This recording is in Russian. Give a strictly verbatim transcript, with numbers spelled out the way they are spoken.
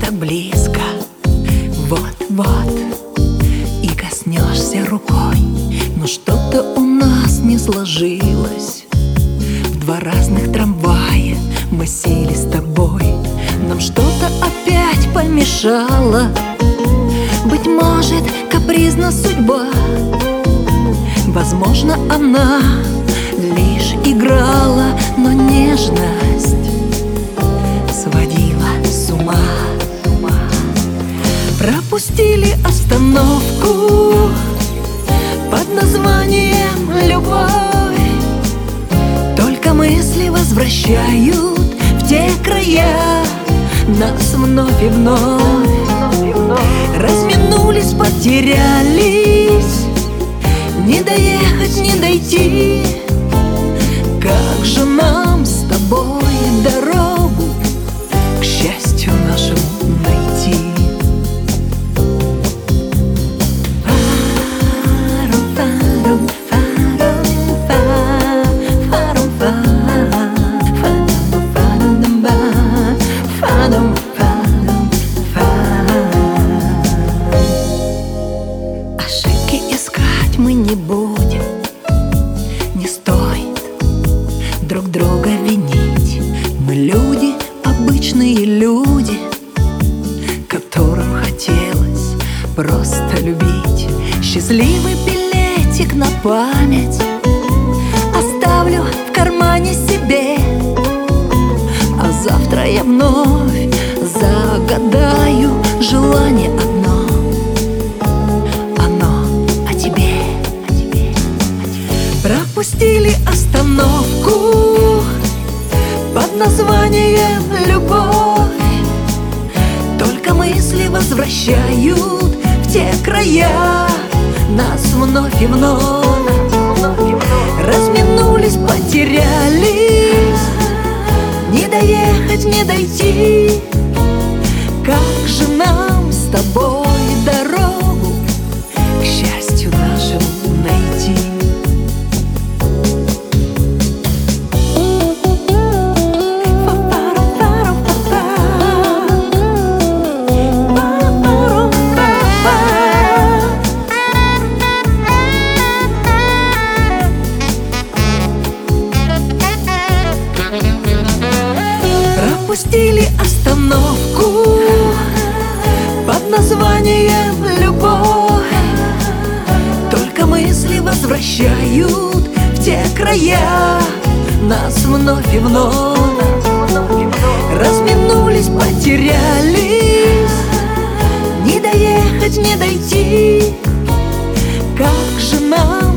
так близко, вот-вот, и коснешься рукой. Но что-то у нас не сложилось. В два разных трамвая мы сели с тобой. Нам что-то опять помешало. Быть может, капризна судьба. Возможно, она лишь играла, но нежность сводила с ума. Пропустили остановку под названием «Любовь». Только мысли возвращают в те края нас вновь и вновь. Разминулись, потерялись, не доехать, не дойти. Как же нам с тобой дорогу к счастью нашему найти? Ошибки искать мы не будем, не стоит друг друга винить. Мы люди, обычные люди, которым хотелось просто любить. Счастливый билетик на память оставлю в кармане себе, а завтра я вновь загадаю желание одно. Оно о тебе, о тебе, о тебе. Пропустили остановку под названием «Любовь». Только мысли возвращают в те края нас вновь и вновь. Разминулись, потерялись, не доехать, не дойти. Как же нам с тобой дорогу к счастью нашему найти? Пропустили остановку под названием «Любовь». Только мысли возвращают в те края нас вновь и вновь. Разминулись, потерялись, не доехать, не дойти. Как же нам